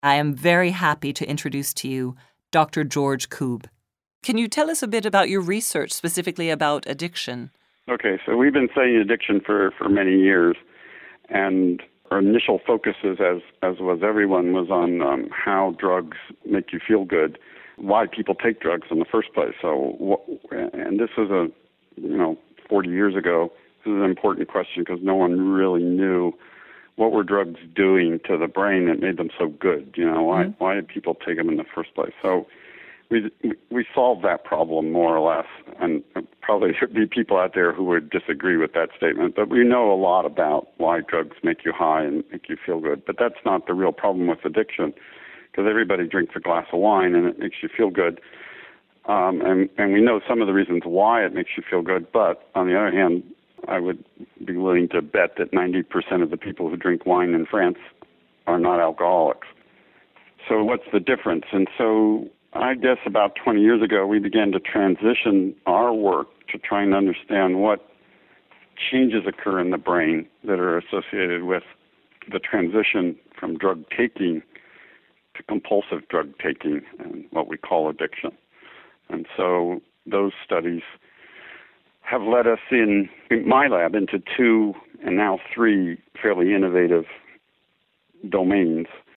I am very happy to introduce to you Dr. George Koob. Can you tell us a bit about your research, specifically about addiction? Okay, so we've been studying addiction for many years, and our initial focus is, as was everyone, was on how drugs make you feel good, why people take drugs in the first place. And this is 40 years ago, this is an important question because no one really knew what were drugs doing to the brain that made them so good. Why did people take them in the first place? So we solved that problem more or less, and probably there'd be people out there who would disagree with that statement, but we know a lot about why drugs make you high and make you feel good. But that's not the real problem with addiction, because everybody drinks a glass of wine and it makes you feel good. And we know some of the reasons why it makes you feel good, but on the other hand, I would be willing to bet that 90% of the people who drink wine in France are not alcoholics. So what's the difference? And so I guess about 20 years ago, we began to transition our work to try and understand what changes occur in the brain that are associated with the transition from drug taking to compulsive drug taking and what we call addiction. And so those studies have led us in my lab into 2 and now 3 fairly innovative domains.